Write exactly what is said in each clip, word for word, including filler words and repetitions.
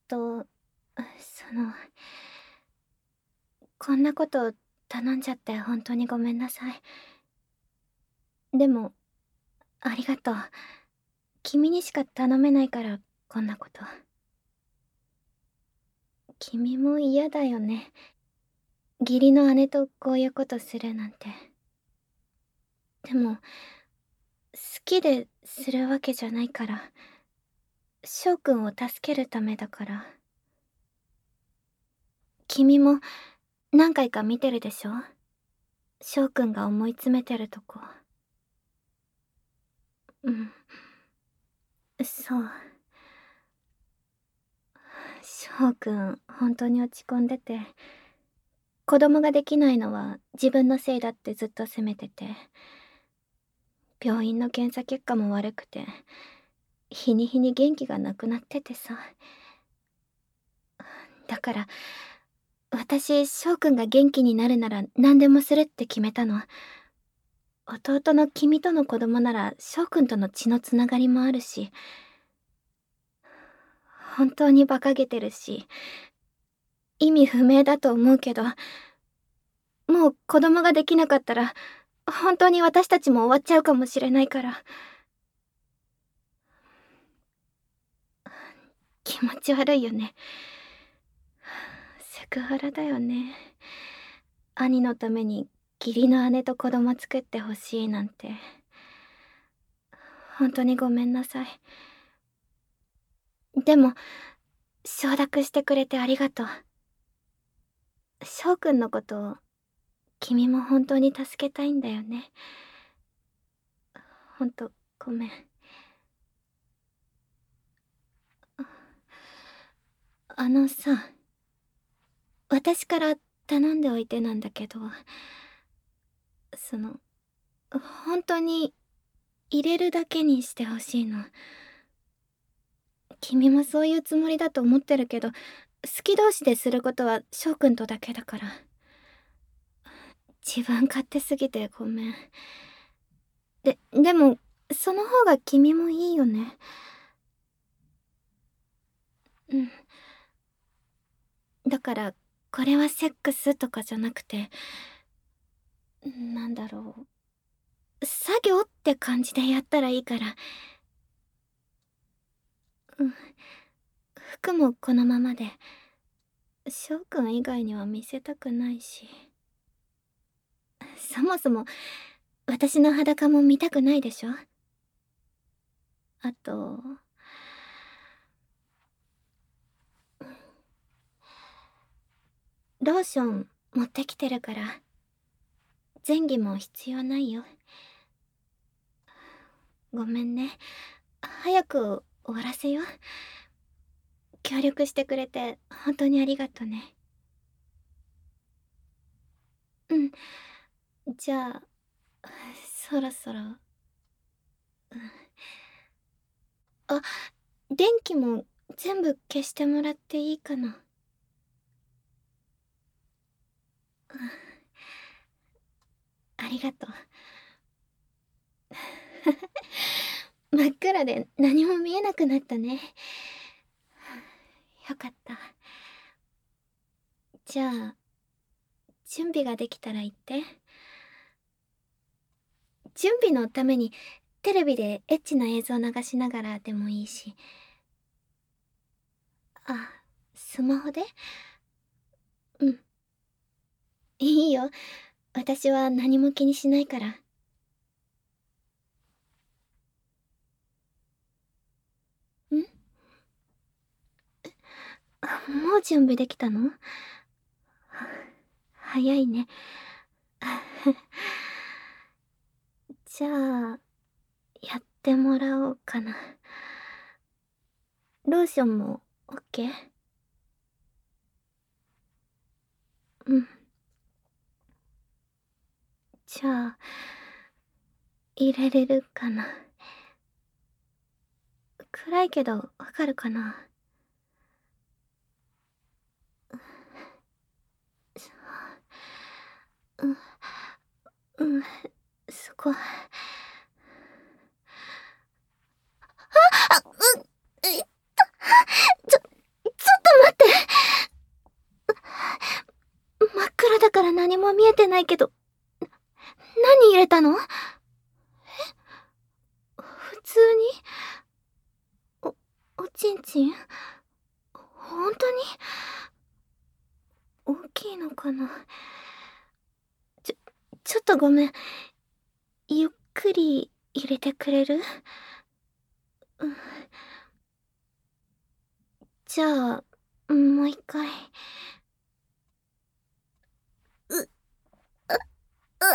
と、その、こんなこと頼んじゃって本当にごめんなさい。でも、ありがとう。君にしか頼めないから、こんなこと。君も嫌だよね。義理の姉とこういうことするなんて。でも、好きでするわけじゃないから。翔くんを助けるためだから。君も何回か見てるでしょ？翔くんが思い詰めてるとこ。うん。そう。翔くん、本当に落ち込んでて、子供ができないのは自分のせいだってずっと責めてて、病院の検査結果も悪くて、日に日に元気がなくなっててさ。だから、私、翔くんが元気になるなら何でもするって決めたの。弟の君との子供なら翔くんとの血のつながりもあるし、本当に馬鹿げてるし、意味不明だと思うけど、もう子供ができなかったら、本当に私たちも終わっちゃうかもしれないから。気持ち悪いよね。セクハラだよね。兄のために義理の姉と子供作ってほしいなんて。本当にごめんなさい。でも、承諾してくれてありがとう。翔くんのことを、君も本当に助けたいんだよね。ほんと、ごめん。あのさ、私から頼んでおいてなんだけど、その、本当に入れるだけにしてほしいの。君もそういうつもりだと思ってるけど、好き同士ですることは翔くんとだけだから。自分勝手すぎてごめん。で、でも、その方が君もいいよね。うん。だから、これはセックスとかじゃなくて、なんだろう。作業って感じでやったらいいから。うん。服もこのままで。翔くん以外には見せたくないし。そもそも、私の裸も見たくないでしょ？あと、ローション持ってきてるから、前儀も必要ないよ。ごめんね。早く終わらせよう。協力してくれて本当にありがとね。うん。じゃあ、そろそろ。うん。あ、電気も全部消してもらっていいかな。うん。ありがとう。真っ暗で何も見えなくなったね。よかった。じゃあ、準備ができたら言って。準備のためにテレビでエッチな映像流しながらでもいいし。あ、スマホで？うん。いいよ。私は何も気にしないから。ん？もう準備できたの？早いね。じゃあ、やってもらおうかな。ローションもオッケー？うん。じゃあ、入れれるかな。暗いけどわかるかな。うん、うん、すごい。あ、うん、えっと、ちょ、ちょっとないけど、何入れたの？え？普通に？お、おちんちん？ほんとに？大きいのかな？ちょ、ちょっとごめん。ゆっくり入れてくれる？うん。じゃあ、もう一回。う、う、うわ！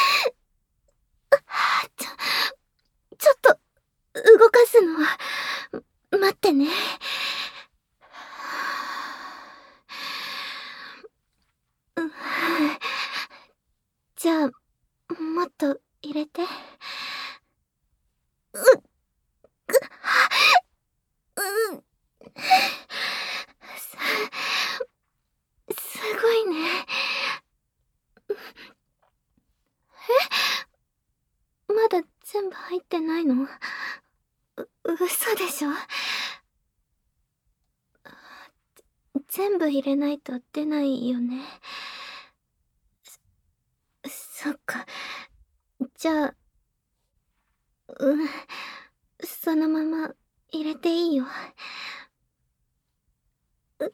ちょ、ちょっと、動かすのは、待ってね。うん。じゃあ、もっと入れて。うっ、ぐ、うん。す、すごいね。え？まだ全部入ってないの？う、嘘でしょ？全部入れないと出ないよね。そ、そっか。じゃあ、うん、そのまま入れていいよ。う、う、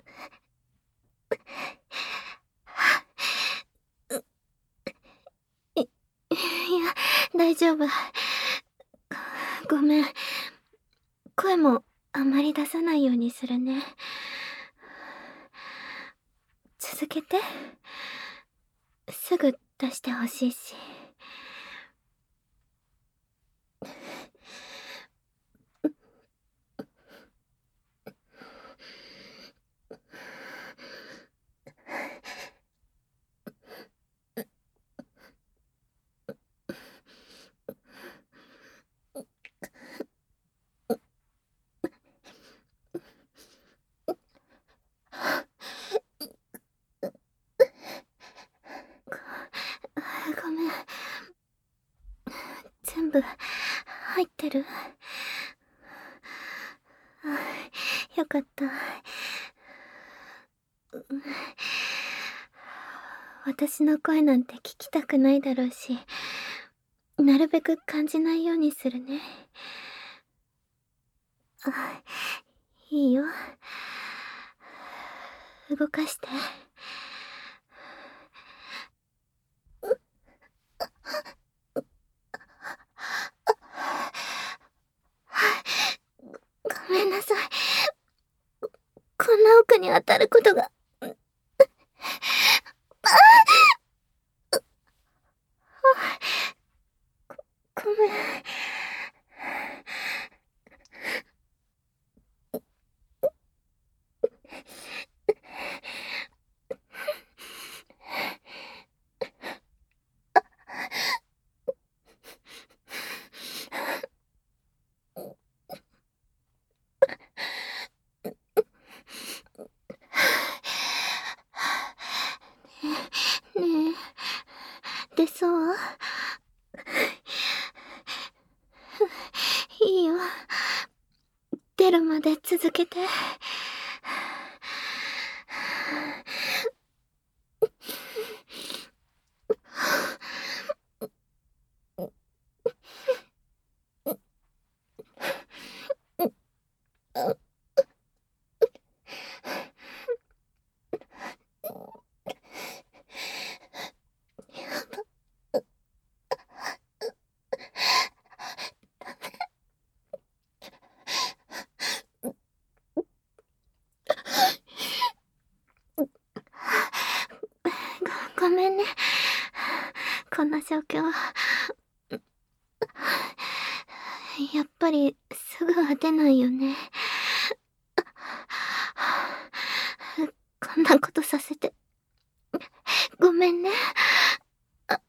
う、い、いや、大丈夫。ごめん。声もあまり出さないようにするね。続けて。すぐ出してほしいし。ご、ごめん。全部入ってる？あ、よかった。私の声なんて聞きたくないだろうし、なるべく感じないようにするね。あ、いいよ。動かして。ご、ごめんなさい。こんな奥に当たることが。ああ！ご、ごめん。ねえ、出そう？いいよ。出るまで続けて。ご、ごめんね。こんな状況。やっぱりすぐは出ないよね。こんなことさせてごめんね。あ、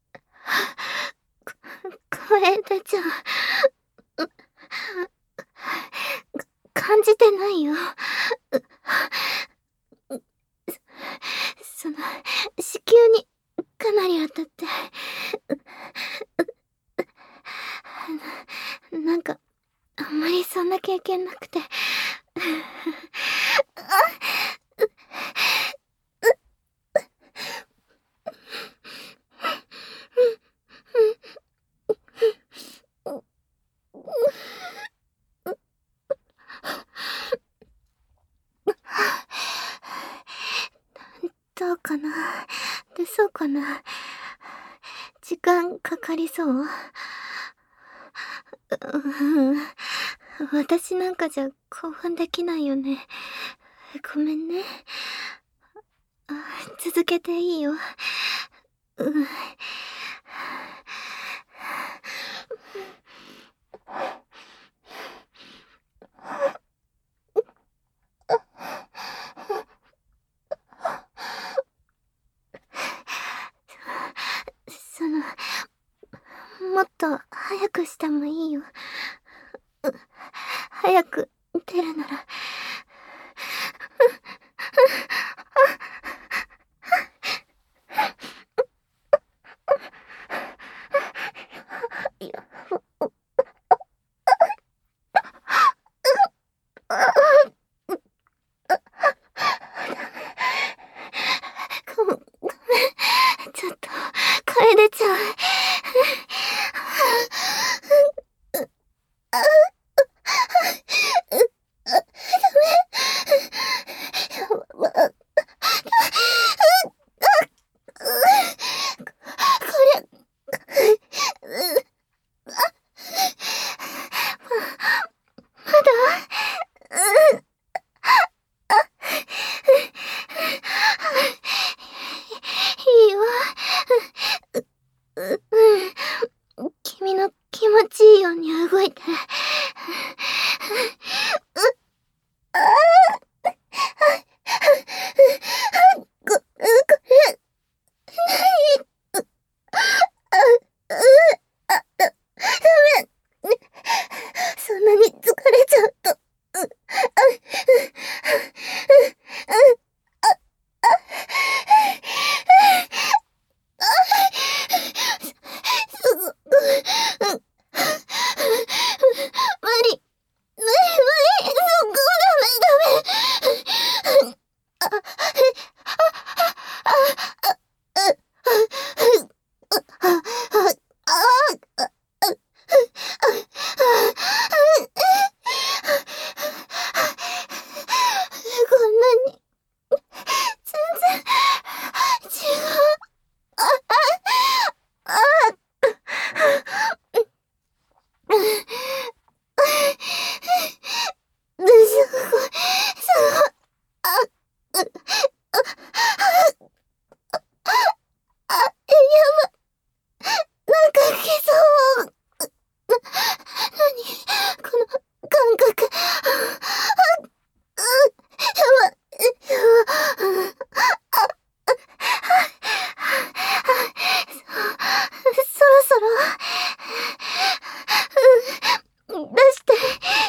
声出ちゃう。感じてないよ。その、子宮にかなり当たって。な、なんか、あんまりそんな経験なくて。 そうかな。出そうかな。時間かかりそう？ううん。私なんかじゃ興奮できないよね。ごめんね。あ、続けていいよ。うん。その、もっと早くしてもいいよ。う早く出るなら。いや、ごごめん。ちょっと、楓ちゃん。いいよ。う、うん。君の気持ちいいように動いて。こ、これ、そんなに疲れちゃうと、すご、無理、無理、無理、そこダメ、ダメ。あ、こんなに、全然、違う。あ、あ、すごい、すごい、あ、あ、やば、なんか来そう。な、なに、この感覚。う、やば、やば、そろそろ、うん、出して。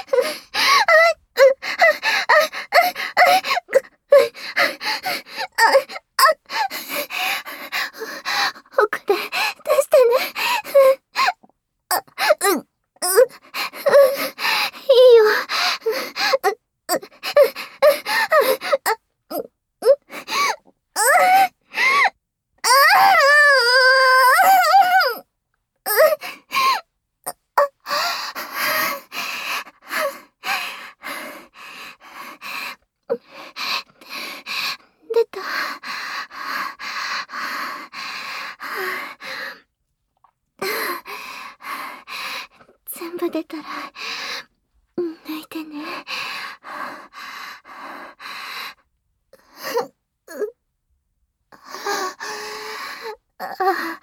奥で出してね。あ、うん、うん、うん、いいよ。出た。全部出たら、泣いてね。あ、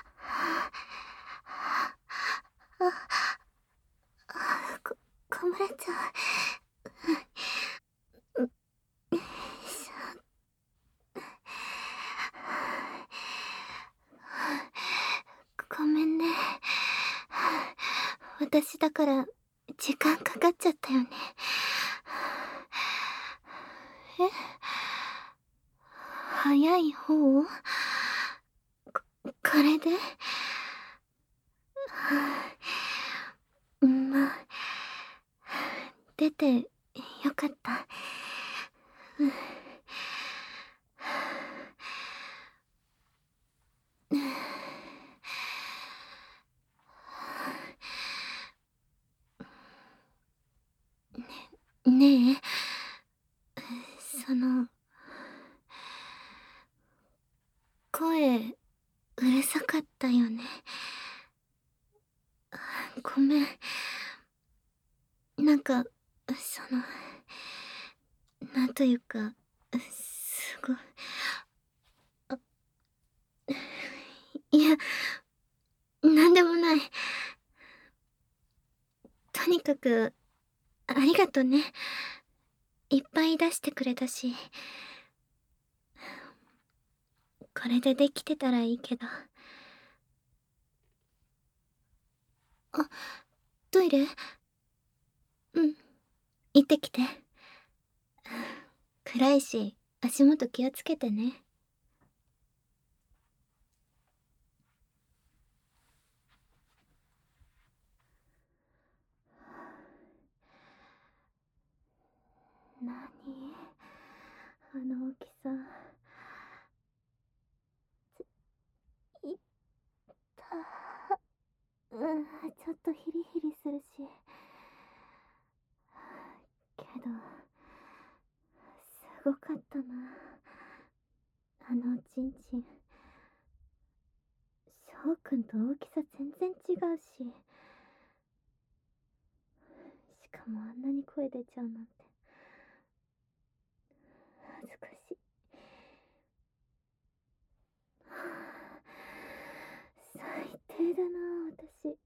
こ、こぼれちゃう。よいしょ。ごめんね。私だから時間かかっちゃったよね。え？早い方？こ、これで？まあ、出てよかった。ねえ、その、 だよね。ごめん。なんか、その、なんというか、すごい、あ、いや、なんでもない。とにかく、ありがとね。いっぱい出してくれたし。これでできてたらいいけど。あ、トイレ？うん。行ってきて。暗いし、足元気をつけてね。なに？あの大きさ。いったうん、ちょっとヒリヒリするし。けど、すごかったな。あのおちんちん。翔くんと大きさ全然違うし。しかもあんなに声出ちゃうなんて。恥ずかしい。はあ、最低だな私。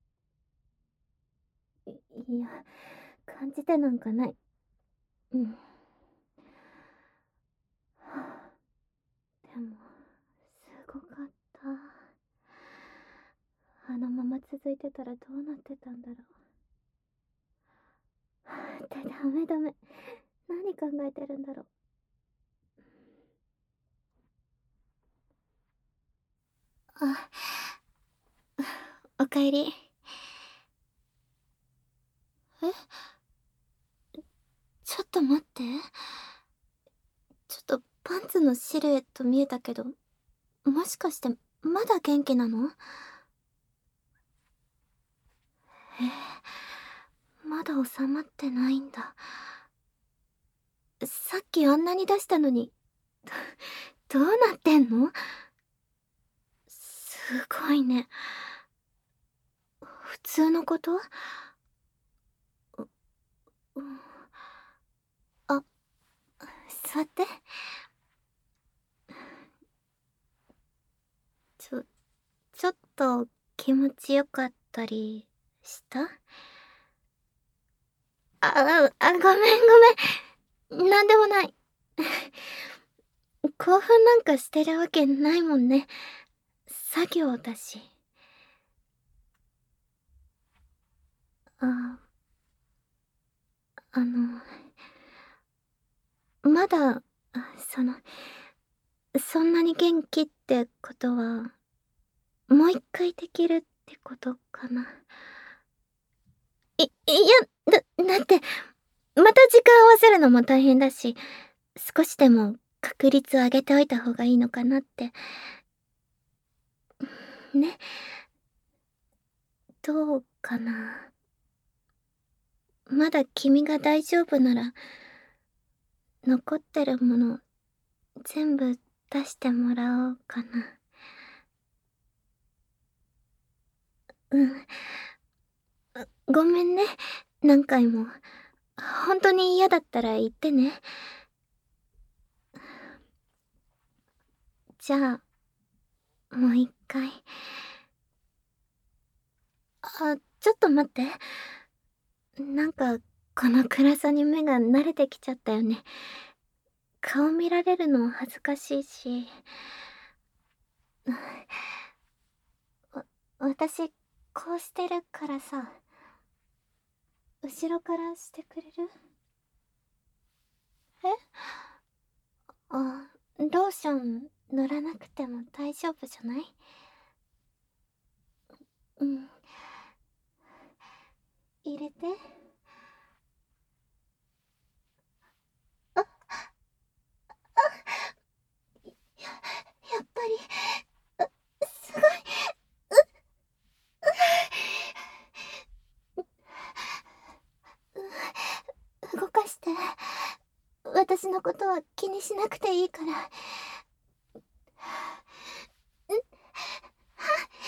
い、いや、感じてなんかない。うん。はあ、でも、すごかった。あのまま続いてたらどうなってたんだろう。ってダメダメ。何考えてるんだろう。あ、おかえり。え？ちょっと待って。ちょっとパンツのシルエット見えたけど、もしかしてまだ元気なの？えー、まだ収まってないんだ。さっきあんなに出したのに、どうなってんの？すごいね。普通のこと？う、うん、あ、座って。ちょ、ちょっと気持ちよかったりした？あ、あ、あ、ごめんごめん。なんでもない。興奮なんかしてるわけないもんね。作業だし。あ、あの、まだ、その、そんなに元気ってことは、もう一回できるってことかな。い、いや、だ、だって、また時間合わせるのも大変だし、少しでも確率を上げておいた方がいいのかなって。ね。どうかな。まだ君が大丈夫なら、残ってるもの全部出してもらおうかな。うん。ごめんね。何回も。本当に嫌だったら言ってね。じゃあ、もう一回。あ、ちょっと待って。なんか、この暗さに目が慣れてきちゃったよね。顔見られるの恥ずかしいし。わ、私、こうしてるからさ、後ろからしてくれる？え？あ、ローション塗らなくても大丈夫じゃない？うん。入れて。あ、や、やっぱり、う、すごい。う、動かして。私のことは気にしなくていいから。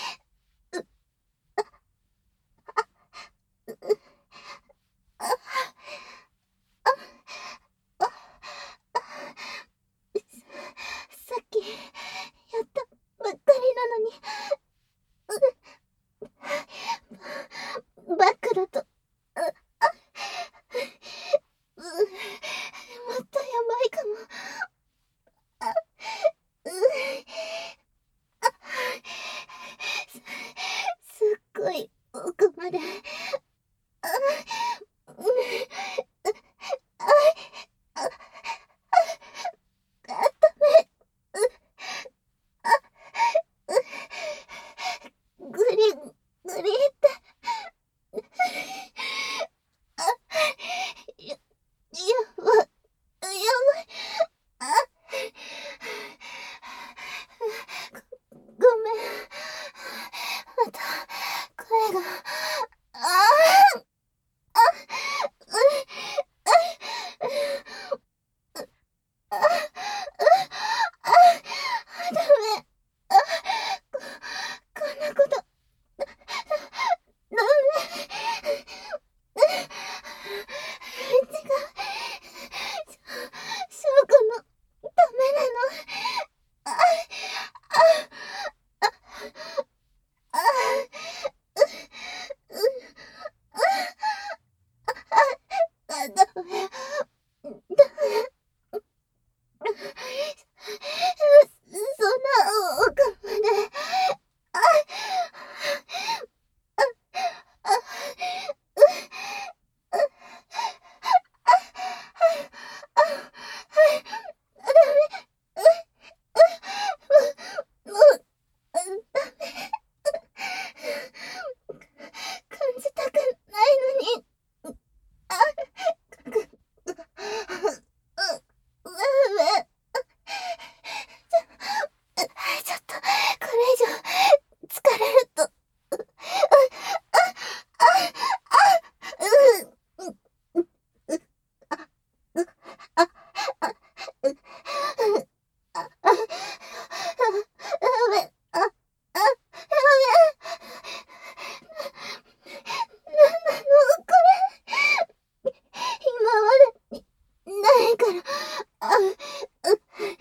から、あう、う、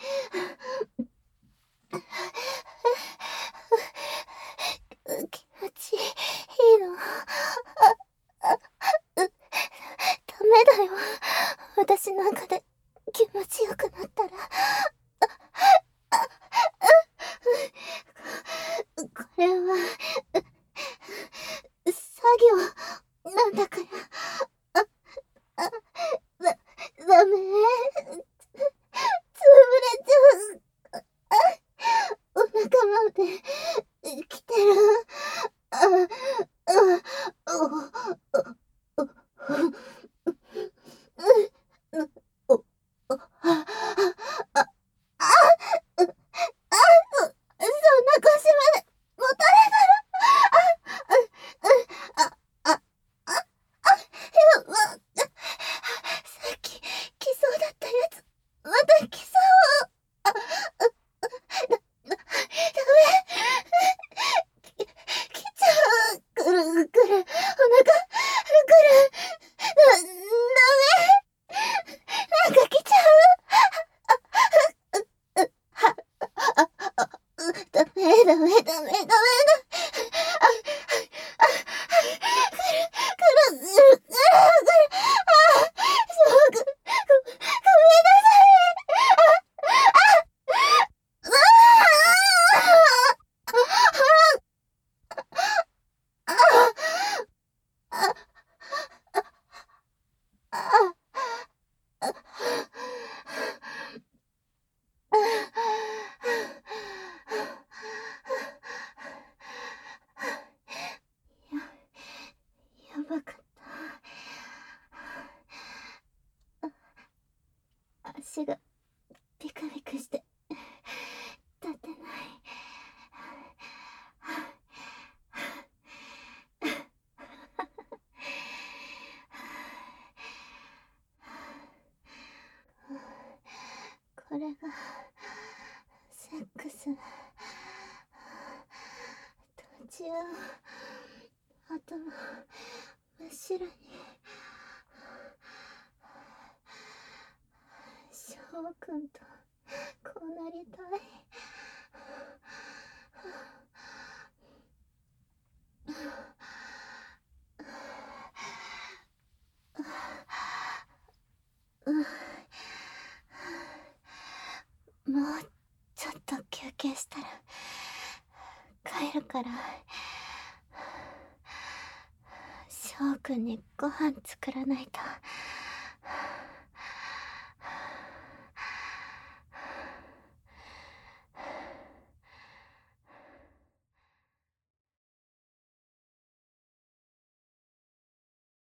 気持ちいいの。あ、あ、う、ダメだよ。私なんかで気持ちよくなったら。あ、あ、う、これは、う、作業なんだから。あ、あ、だ、ダメ。潰れちゃう。あ、お腹まで来てる。あ、あ、お、お、お、お、お、あ、あ、あ、う、あ、そ、そんな腰まで持たれたら、あ、あ、あ、あ、あ、あ、やば、さっき来そうだったやつ、また来そう。あ、あ、だ、だ、ダメ。き、来ちゃう。くるくる、お腹、くる。だ、ダメ。なんか来ちゃう。あ、は、あ、あ、ダメ、ダメ、ダメ、ダメだ。あ、あ、くる、くる、くる、くる、くる。あ、そう、ご、ご、ごめんなさい。あ、あ、あ、あ、あ、あ、あ、や、やばかった。足がビクビクして立てない。これがセックス。途中頭真っ白に。翔くんとこうなりたい。もうちょっと休憩したら帰るから。翔くんにご飯作らないと。